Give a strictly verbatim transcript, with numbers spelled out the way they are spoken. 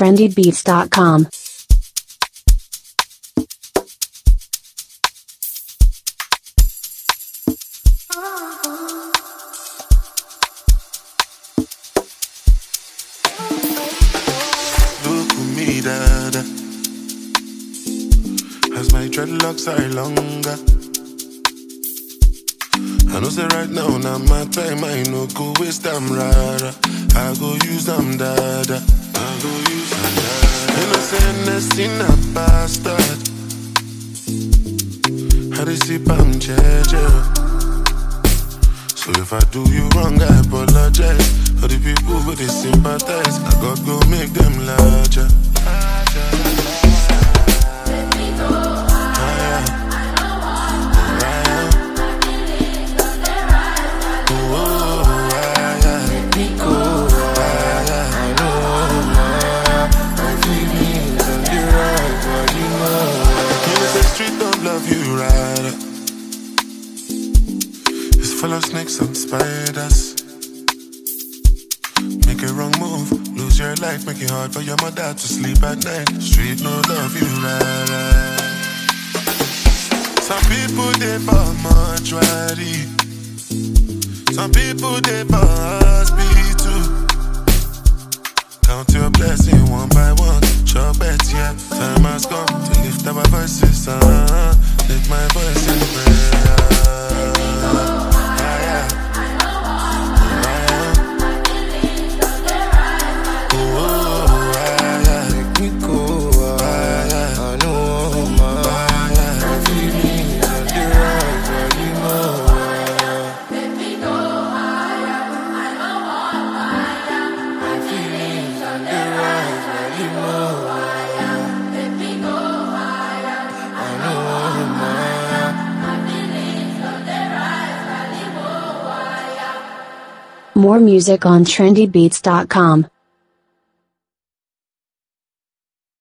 trendy beats dot com. As my dreadlocks are longer, I know say right now, now my time, I no go waste them rara. I go use them dada. I go use them dada. You know say nothing a bastard. How they see I'm jeje. So if I do you wrong, I apologize. For the people who they sympathize, I got go make them larger. Full of snakes and spiders. Make a wrong move, lose your life. Make it hard for your mother to sleep at night. Street no love you right. Some people they for mortuary. Some people they for hospital. Count your blessing one by one. Sure bet, yeah. Time has come to lift our voices. Uh-huh. Lift my voice in prayer. More music on trendy beats dot com.